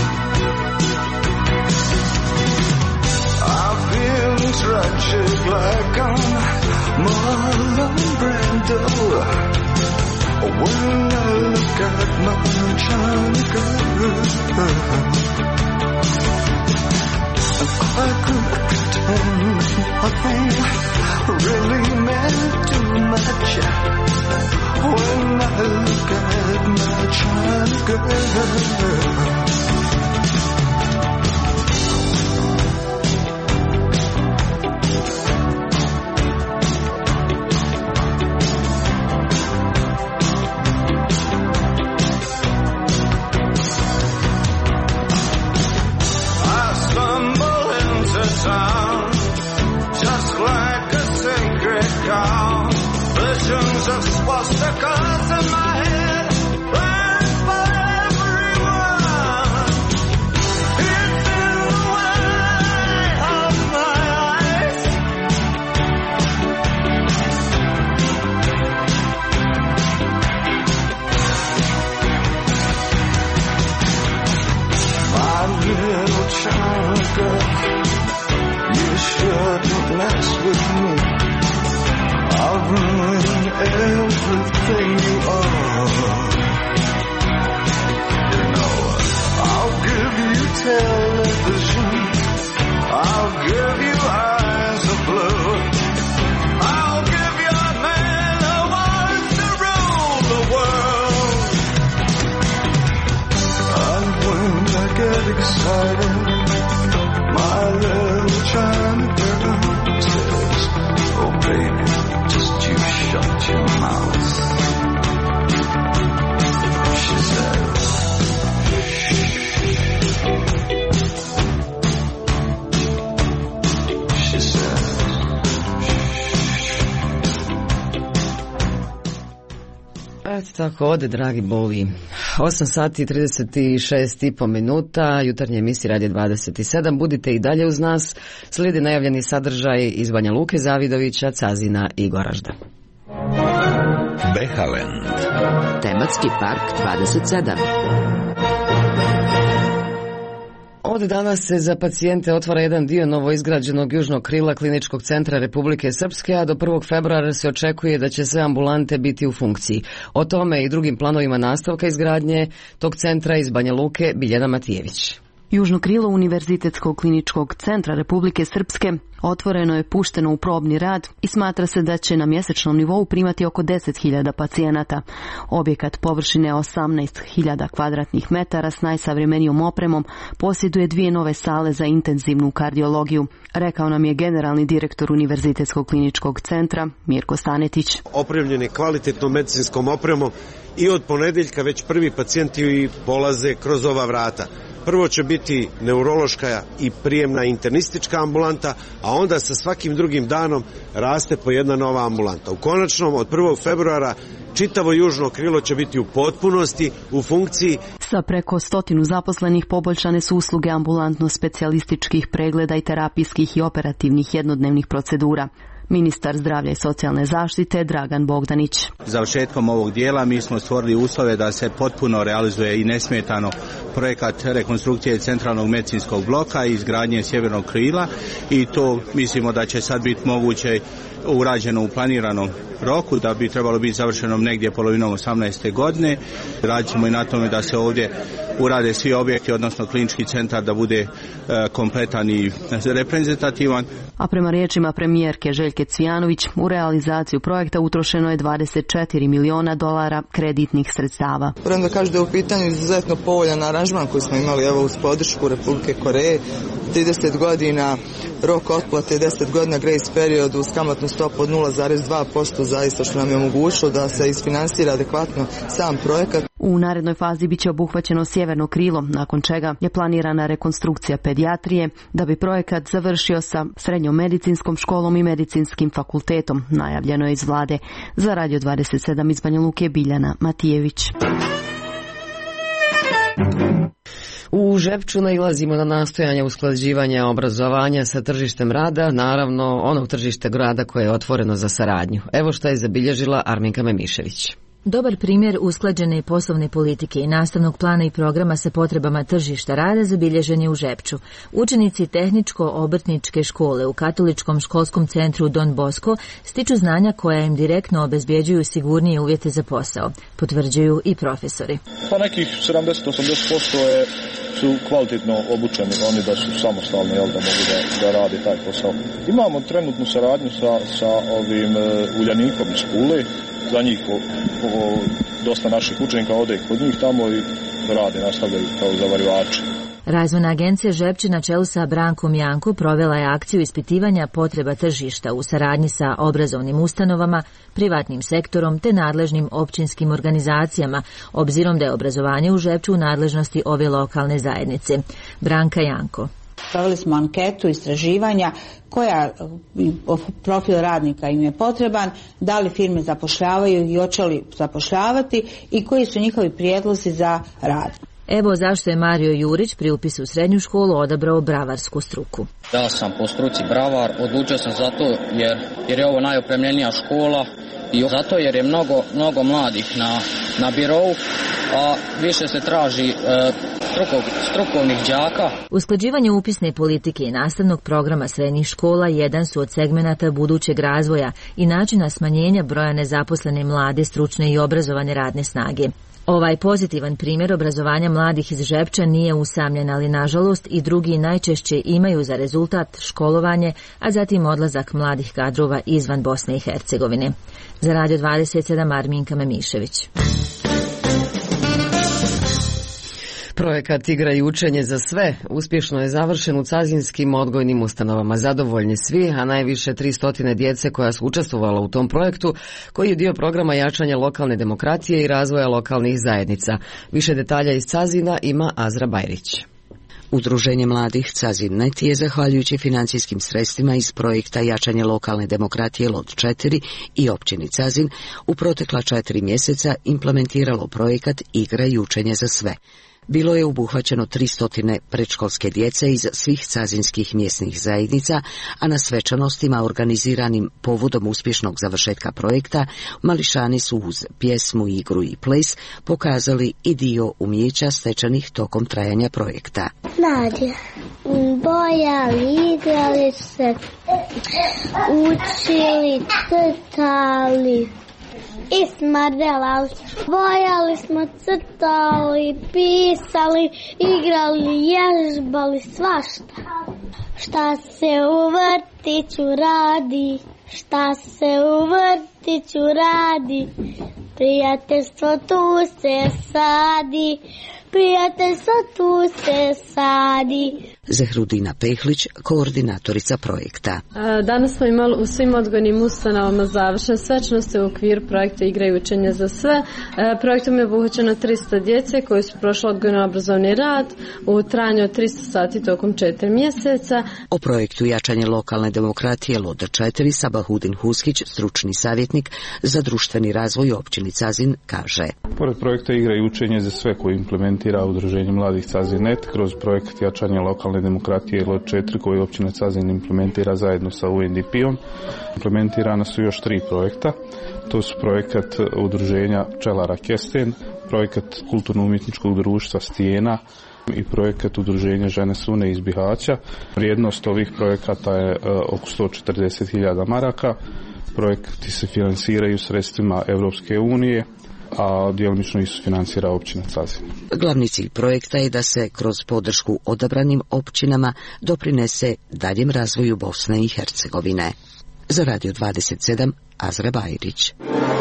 I've been tragic like I'm Marlon Brando when I look at my China girl. I could pretend nothing really meant too much when I look at my China girl. colors of swastikas in my head. Burn for everyone. It's in the white of my eyes. My little child girl, you shouldn't mess with me. I'll ruin everything you are. You know, I'll give you television, I'll give you eyes of blue, I'll give you a man who wants to rule the world. And when I get excited, my little child girl says, oh baby, just you shut your mouth. She says, she says, Eto tako ode, dragi Boli. 8 sati i 36,5 minuta, jutarnje emisije Radija 27. Budite i dalje uz nas. Slijedi najavljeni sadržaj iz Banja Luke, Zavidovića, Cazina i Goražda. Behaland. Tematski park 27. Od danas se za pacijente otvara jedan dio novoizgrađenog južnog krila Kliničkog centra Republike Srpske, a do 1. februara se očekuje da će sve ambulante biti u funkciji. O tome i drugim planovima nastavka izgradnje tog centra iz Banja Luke Biljana Matijević. Južno krilo Univerzitetskog kliničkog centra Republike Srpske otvoreno je pušteno u probni rad i smatra se da će na mjesečnom nivou primati oko 10.000 pacijenata. Objekat površine 18.000 kvadratnih metara s najsavremenijom opremom posjeduje 2 nove sale za intenzivnu kardiologiju, rekao nam je generalni direktor Univerzitetskog kliničkog centra Mirko Stanetić. Opremljeni kvalitetnom medicinskom opremom i od ponedjeljka već prvi pacijenti polaze kroz ova vrata. Prvo će biti neurološka i prijemna internistička ambulanta, a onda sa svakim drugim danom raste po jedna nova ambulanta. U konačnom, od 1. februara čitavo južno krilo će biti u potpunosti u funkciji. Sa preko 100 zaposlenih poboljšane su usluge ambulantno-specijalističkih pregleda i terapijskih i operativnih jednodnevnih procedura. Ministar zdravlja i socijalne zaštite Dragan Bogdanić. Završetkom ovog dijela mi smo stvorili uslove da se potpuno realizuje i nesmetano projekat rekonstrukcije centralnog medicinskog bloka i izgradnje sjevernog krila i to mislimo da će sad biti moguće urađeno u planiranom roku, da bi trebalo biti završeno negdje polovinom 18. godine. Radit ćemo i na tome da se ovdje urade svi objekti, odnosno klinički centar da bude kompletan i reprezentativan. A prema riječima premijerke Željke Cvijanović, u realizaciju projekta utrošeno je $24 miliona kreditnih sredstava. Moram da kažem da je u pitanju izuzetno povoljan aranžman koji smo imali evo uz podršku Republike Koreje. 30 godina rok otplate, 10 godina grace period uz kamatnu stopu od 0,2%, zaista što nam je omogućilo da se isfinansira adekvatno sam projekat. U narednoj fazi biće obuhvaćeno sjeverno krilo, nakon čega je planirana rekonstrukcija pedijatrije, da bi projekat završio sa srednjom medicinskom školom i medicinskim fakultetom, najavljeno je iz vlade. Za Radio 27 iz Banja Luke Biljana Matijević. U Žepču nailazimo na nastojanje usklađivanja obrazovanja sa tržištem rada, naravno ono tržište rada koje je otvoreno za saradnju. Evo što je zabilježila Arminka Memišević. Dobar primjer usklađene poslovne politike i nastavnog plana i programa sa potrebama tržišta rada zabilježen je u Žepču. Učenici tehničko-obrtničke škole u Katoličkom školskom centru Don Bosco stiču znanja koja im direktno obezbjeđuju sigurnije uvjete za posao, potvrđuju i profesori. Pa nekih 70-80% su kvalitetno obučeni, oni da su samostalni, da mogu da rade taj posao. Imamo trenutnu saradnju sa ovim Uljanikom iz Pule. Za njih dosta naših učenika ode kod njih tamo i rade, nastavljaju kao zavarivači. Razvojna agencija Žepče na čelu sa Brankom Janko provela je akciju ispitivanja potreba tržišta u saradnji sa obrazovnim ustanovama, privatnim sektorom te nadležnim općinskim organizacijama, obzirom da je obrazovanje u Žepču u nadležnosti ove lokalne zajednice. Branka Janko. Proveli smo anketu istraživanja koja profil radnika im je potreban, da li firme zapošljavaju i hoće li zapošljavati i koji su njihovi prijedlozi za rad. Evo zašto je Mario Jurić pri upisu u srednju školu odabrao bravarsku struku. Ja sam po struci bravar, odlučio sam zato jer je ovo najopremljenija škola i zato jer je mnogo mladih na birou, a više se traži strukovnih đaka. Usklađivanje upisne politike i nastavnog programa srednjih škola jedan su od segmenata budućeg razvoja i načina smanjenja broja nezaposlene mlade, stručne i obrazovane radne snage. Ovaj pozitivan primjer obrazovanja mladih iz Žepča nije usamljen, ali nažalost i drugi najčešće imaju za rezultat školovanje, a zatim odlazak mladih kadrova izvan Bosne i Hercegovine. Za Radio 27 Arminka Memišević. Projekat Igra i učenje za sve uspješno je završen u cazinskim odgojnim ustanovama. Zadovoljni svi, a najviše 300 djece koja su učestvovala u tom projektu, koji je dio programa jačanja lokalne demokratije i razvoja lokalnih zajednica. Više detalja iz Cazina ima Azra Bajrić. Udruženje mladih Cazin.net je, zahvaljujući financijskim sredstvima iz projekta Jačanje lokalne demokratije LOT 4 i općini Cazin, u protekla 4 mjeseca implementiralo projekat Igra i učenje za sve. Bilo je obuhvaćeno 300 predškolske djece iz svih cazinskih mjesnih zajednica, a na svečanostima organiziranim povodom uspješnog završetka projekta mališani su uz pjesmu, igru i ples pokazali i dio umijeća stečenih tokom trajanja projekta. Mladi bojali, igrali se, učili, crtali i smardela. Bojali smo, crtali, pisali, igrali, ježbali, svašta. Šta se u vrtiću radi, šta se u vrtiću radi, prijateljstvo tu se sadi, prijateljstvo tu se sadi. Zehrudina Pehlić, koordinatorica projekta. Danas smo imali u svim odgojnim ustanovama završene svečanosti u okviru projekta Igra i učenje za sve. Projektom je obuhvaćeno 300 djece koji su prošli odgojno-obrazovni rad u trajanju od 300 sati tokom 4 mjeseca. O projektu Jačanje lokalne demokratije LOT 4 Sabahudin Huskić, stručni savjetnik za društveni razvoj općini Cazin, kaže. Pored projekta Igra i učenje za sve koji implementira Udruženje mladih Cazin.net kroz projekt Jačanje lokalne demokratije LOT 4 koji općina Cazin implementira zajedno sa UNDP-om. Implementirana su još 3 projekta. To su projekat Udruženja pčelara Kesten, projekat Kulturno-umjetničkog društva Stijena i projekat Udruženja Žene Sune iz Bihaća. Vrijednost ovih projekata je oko 140.000 maraka. Projekti se finansiraju sredstvima Europske unije, a djelomično ih financira općina Cazin. Glavni cilj projekta je da se kroz podršku odabranim općinama doprinese daljem razvoju Bosne i Hercegovine. Za Radio 27 Azra Bajrić.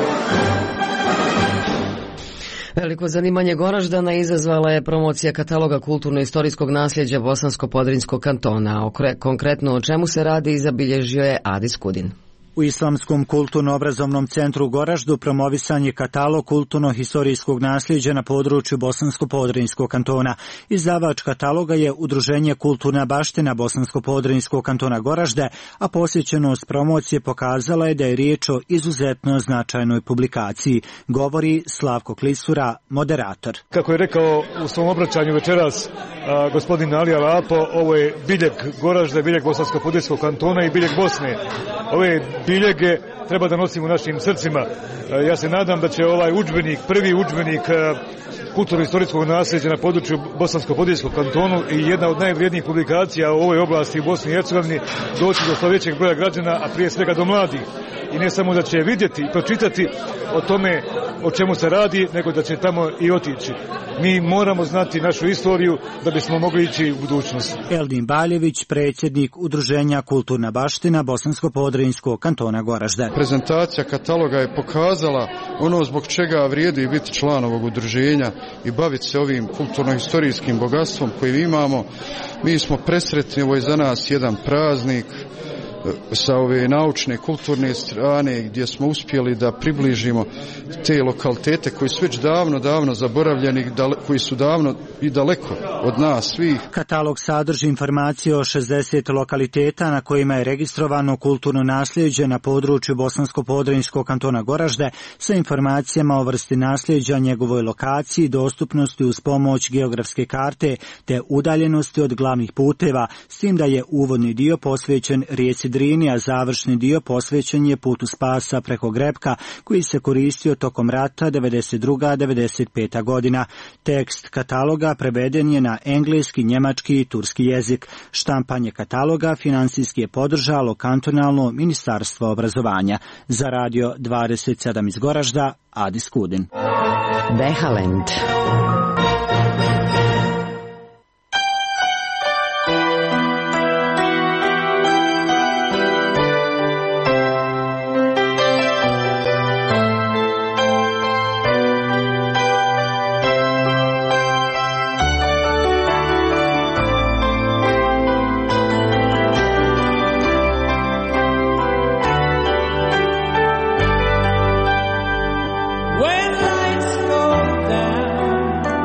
Veliko zanimanje Goraždana izazvala je promocija kataloga kulturno-istorijskog nasljeđa Bosansko-Podrinjskog kantona. Konkretno o čemu se radi zabilježio je Adis Kudin. U Islamskom kulturno-obrazovnom centru u Goraždu promovisan je katalog kulturno-historijskog nasljeđa na području Bosansko-Podrinjskog kantona. Izdavač kataloga je Udruženje Kulturna baština Bosansko-Podrinjskog kantona Goražde, a posjećenost promocije pokazala je da je riječ o izuzetno značajnoj publikaciji, govori Slavko Klisura, moderator. Kako je rekao u svom obraćanju večeras gospodin Alija Lapo, ovo je biljeg Goražde, biljeg Bosansko-Podrinjskog kantona i biljeg Bosne. Ove biljege treba da nosimo u našim srcima. Ja se nadam da će ovaj udžbenik, prvi udžbenik kulturno-istorijskog nasljeđa na području Bosansko-Podrinjskog kantonu i jedna od najvrijednijih publikacija u ovoj oblasti u Bosni i Hercegovini doći do što većeg broja građana, a prije svega do mladih. I ne samo da će vidjeti i pročitati o tome o čemu se radi, nego da će tamo i otići. Mi moramo znati našu istoriju da bismo mogli ići u budućnost. Eldin Baljević, predsjednik Udruženja Kulturna baština Bosansko-Podrinjskog kantona Goražde. Prezentacija kataloga je pokazala ono zbog čega vrijedi biti član ovog udruženja i baviti se ovim kulturno-historijskim bogatstvom koji imamo. Mi smo presretni, ovo je za nas jedan praznik. sa ove naučne, kulturne strane, gdje smo uspjeli da približimo te lokalitete koji su već davno zaboravljeni, koji su davno i daleko od nas svih. Katalog sadrži informacije o 60 lokaliteta na kojima je registrovano kulturno nasljeđe na području Bosansko-podrinjskog kantona Goražde sa informacijama o vrsti nasljeđa, njegovoj lokaciji, dostupnosti uz pomoć geografske karte te udaljenosti od glavnih puteva, s tim da je uvodni dio posvećen rijeci Drini, a završni dio posvećen je putu spasa preko Grepka koji se koristio tokom rata 92-95 godina. Tekst kataloga preveden je na engleski, njemački i turski jezik. Štampanje kataloga finansijski je podržalo kantonalno ministarstvo obrazovanja. Za Radio 27 iz Goražda, Adis Kudin. Behalend. When lights go down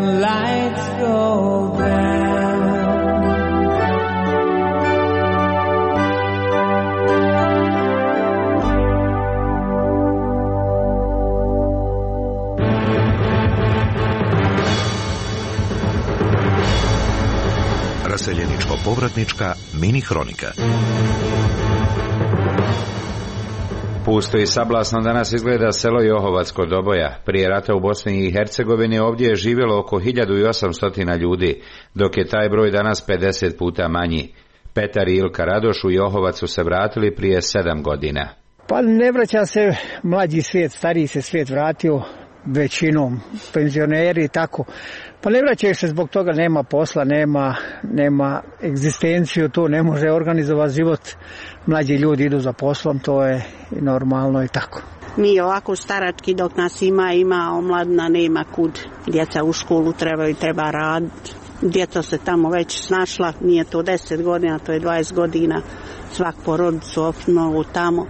when lights go down. Raseljeničko-povratnička mini hronika. Pusto i sablasno danas izgleda selo Johovac kod Doboja. Prije rata u Bosni i Hercegovini ovdje je živjelo oko 1800 ljudi, dok je taj broj danas 50 puta manji. Petar i Ilka Radoš u Johovac su se vratili prije 7 godina. Pa ne vraća se mlađi svijet, stariji se svijet vratio, većinom penzioneri i tako. Pa ne vraćaju se zbog toga, nema posla, nema egzistenciju, to ne može organizovati život. Mlađi ljudi idu za poslom, to je normalno i tako. Mi ovako starački dok nas ima, omladina nema kud. Djeca u školu treba raditi. Djeca se tamo već snašla, nije to 10 godina, to je 20 godina. Svak porodicu obnovu tamo.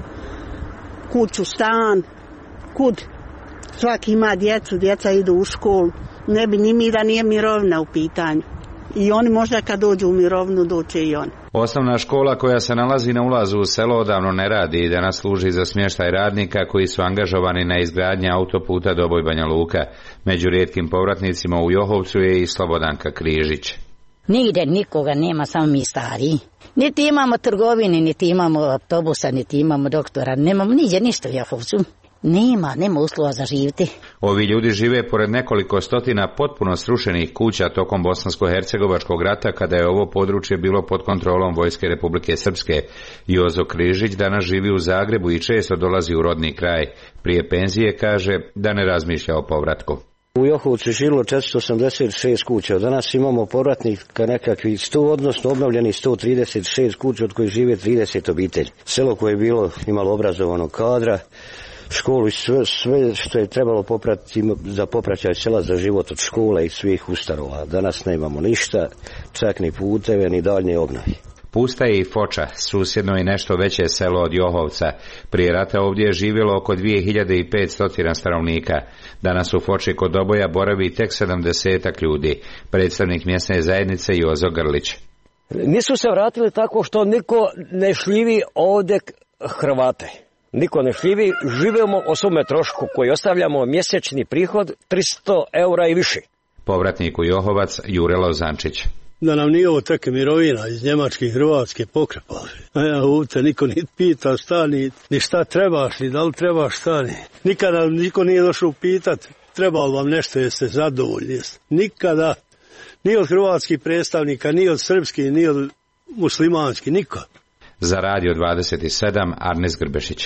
Kuću, stan, kud? Svaki ima djecu, djeca idu u školu. Ne bi ni mi da nije mirovina u pitanju. I oni možda kad dođu u mirovinu doće i oni. Osnovna škola koja se nalazi na ulazu u selo odavno ne radi i danas služi za smještaj radnika koji su angažovani na izgradnji autoputa Doboj Banja Luka. Među rijetkim povratnicima u Johovcu je i Slobodanka Križić. Nigde nikoga nema, samo mi stari. Niti imamo trgovine, niti imamo autobusa, niti imamo doktora. Nemamo niđe ništa u Johovcu. Nema uslova za živjeti. Ovi ljudi žive pored nekoliko stotina potpuno srušenih kuća tokom Bosansko-hercegovačkog rata kada je ovo područje bilo pod kontrolom Vojske Republike Srpske. Jozo Križić danas živi u Zagrebu i često dolazi u rodni kraj. Prije penzije kaže da ne razmišlja o povratku. U Johovcu živilo 486 kuća, danas imamo povratnika nekakvih 100, odnosno obnovljeni 136 kuća od kojih žive 30 obitelji. Selo koje je bilo imalo obrazovanog kadra, školu i sve što je trebalo popratiti za popraćaj sela za život od škole i svih ustanova. Danas nemamo ništa, čak ni puteve, ni daljnje obnovi. Pusta je i Foča, susjedno i nešto veće selo od Johovca. Prije rata ovdje je živjelo oko 2500 stanovnika. Danas u Foči kod Doboja boravi tek 70 ljudi. Predstavnik mjesne zajednice Jozo Grlić. Nisu se vratili tako što niko ne šljivi ovdje Hrvate. Niko ne šljivi, živimo o svome trošku koji ostavljamo mjesečni prihod 300 eura i više. Povratnik u Johovac Jure Lozančić. Da nam nije ovo tek mirovina iz Njemačke i Hrvatske pokrepali. A ja ovdje niko ni pita šta ni šta trebaš, ni da li trebaš šta ni. Nikada niko nije došao pitat treba li vam nešto, jeste zadovoljni. Nikada, ni od hrvatskih predstavnika, ni od srpskih, ni od muslimanskih, niko. Za Radio 27 Arnes Grbešić.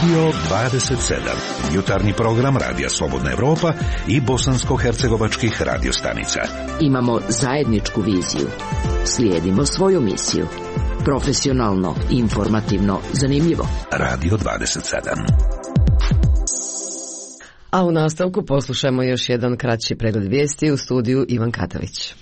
Radio 27. Jutarnji program Radija Slobodna Evropa i bosansko-hercegovačkih radiostanica. Imamo zajedničku viziju. Slijedimo svoju misiju. Profesionalno, informativno, zanimljivo. Radio 27. A u nastavku poslušajmo još jedan kraći pregled vijesti u studiju Ivan Katalić.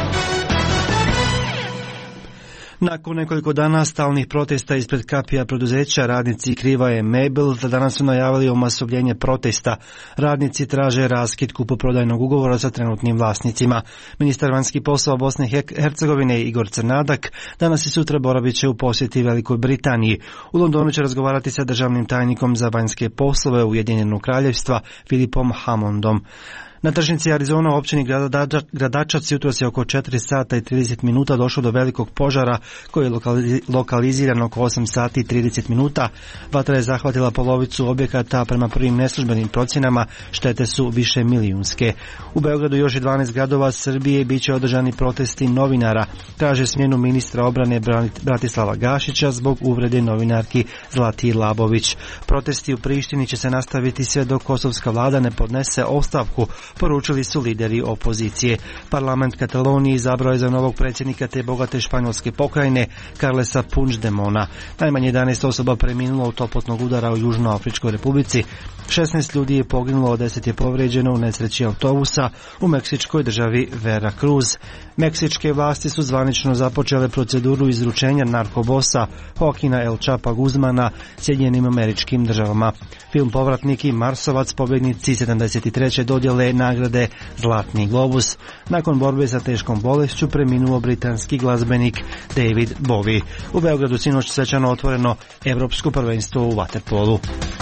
Nakon nekoliko dana stalnih protesta ispred kapija preduzeća, radnici Krivaje Mebel za danas su najavili omasovljenje protesta. Radnici traže raskid kupoprodajnog ugovora sa trenutnim vlasnicima. Ministar vanjskih poslova Bosne i Hercegovine Igor Crnadak danas i sutra boravit će u posjeti Velikoj Britaniji. U Londonu će razgovarati sa državnim tajnikom za vanjske poslove Ujedinjenog kraljevstva Filipom Hammondom. Na tržnici Arizona u općini Gradačac jutros je oko 4 sata i 30 minuta došlo do velikog požara koji je lokaliziran oko 8 sati i 30 minuta. Vatra je zahvatila polovicu objekata, prema prvim neslužbenim procjenama štete su više milijunske. U Beogradu još i 12 gradova Srbije bit će održani protesti novinara. Traže smjenu ministra obrane Bratislava Gašića zbog uvrede novinarki Zlati Labović. Protesti u Prištini će se nastaviti sve dok kosovska vlada ne podnese ostavku, poručili su lideri opozicije. Parlament Katalonije izabrao je za novog predsjednika te bogate španjolske pokrajine Carlesa Puigdemona. Najmanje 11 osoba preminulo od toplotnog udara u Južnoafričkoj republici. 16 ljudi je poginulo, 10 je povrijeđeno u nesreći autobusa u meksičkoj državi Veracruz. Meksičke vlasti su zvanično započele proceduru izručenja narkobosa Joaquina El Chapa Guzmana Sjedinjenim Američkim Državama. Film Povratnik i Marsovac pobjednici 73. dodjele nagrade Zlatni globus. Nakon borbe sa teškom bolešću preminuo britanski glazbenik David Bowie. U Beogradu sinoć svečano otvoreno Evropsko prvenstvo u vaterpolu.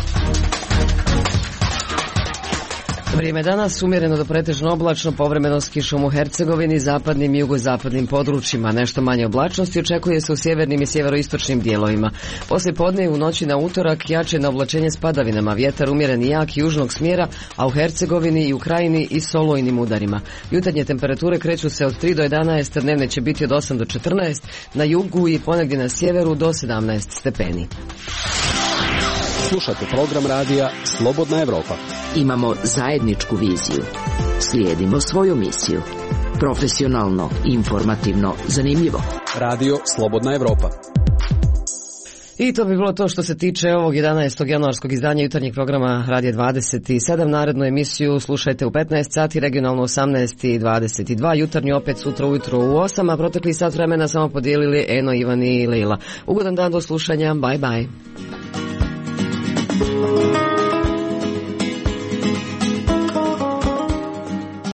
Vrijeme danas umjereno do pretežno oblačno, povremeno s kišom u Hercegovini, zapadnim i jugozapadnim područjima. Nešto manje oblačnosti očekuje se u sjevernim i sjeveroistočnim dijelovima. Poslije podne u noći na utorak jače na oblačenje s padavinama, vjetar umjeren i jak južnog smjera, a u Hercegovini i Ukrajini i s olujnim udarima. Jutarnje temperature kreću se od 3 do 11, dnevne će biti od 8 do 14, na jugu i ponegdje na sjeveru do 17 stepeni. Slušate program radija Slobodna Evropa. Imamo zajedničku viziju. Slijedimo svoju misiju. Profesionalno, informativno, zanimljivo. Radio Slobodna Evropa. I to bi bilo to što se tiče ovog 11. januarskog izdanja jutarnjeg programa Radija 27. Narednu emisiju slušajte u 15 sati, regionalno 18:22, jutarnju opet sutra ujutro u 8, a protekli sat vremena samo podijelili Eno, Ivan i Leila. Ugodan dan do slušanja, bye bye.